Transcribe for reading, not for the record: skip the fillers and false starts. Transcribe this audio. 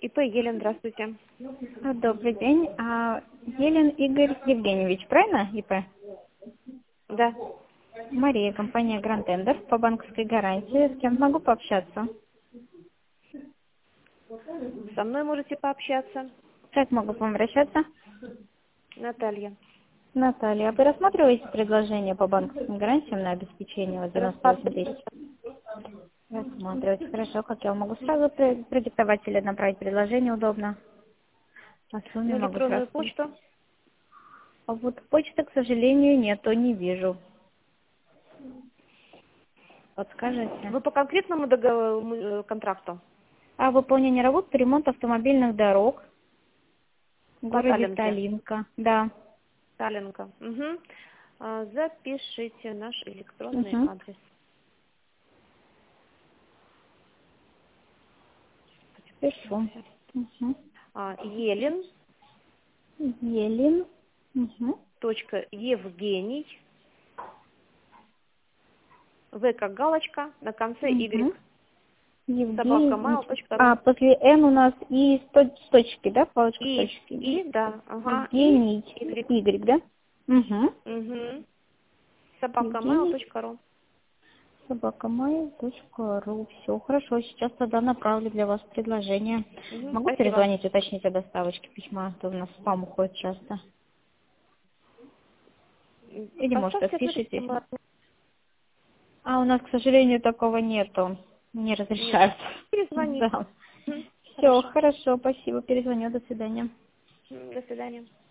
ИП Елен, здравствуйте. Добрый день. Елен Игорь Евгеньевич, правильно ИП? Да. Мария, компания Grand Tender по банковской гарантии. С кем могу пообщаться? Со мной можете пообщаться. Как могу к вам обращаться? Наталья. Наталья, а вы рассматриваете предложение по банковским гарантиям на обеспечение вот 98 тысяч? Рассматривать. Хорошо, как я вам могу сразу продиктовать или направить предложение удобно? По сумме На могу электронную сразу. почту. А вот почты, к сожалению, нету, не вижу. Подскажите. Вы по конкретному контракту? Выполнение работ по ремонту автомобильных дорог в По городе Таллинке. Таллинка. Да. Таллинка. Угу. Запишите наш электронный Угу. адрес. Пишу. Угу. Елен. Елен. Угу. Евгений. В как галочка, на конце Y. Угу. Евгений. Собакамайл.ру. После Н у нас и с точки, да? Палочка с точки. И, да, ага, Евгений. Y. Y, да? Угу. Угу. Евгений. Собакамайл.ру. Собакамайл.ру. Все, хорошо. Сейчас тогда направлю для вас предложение. Угу. Могу Спасибо. перезвонить, уточнить о доставочке письма? А то у нас в спам уходит часто. Или, может, Поставьте отпишитесь. ответы. У нас, к сожалению, такого нету. Не разрешают. Перезвоните. Да. Все, Хорошо. хорошо, спасибо. Перезвоню. До свидания. До свидания.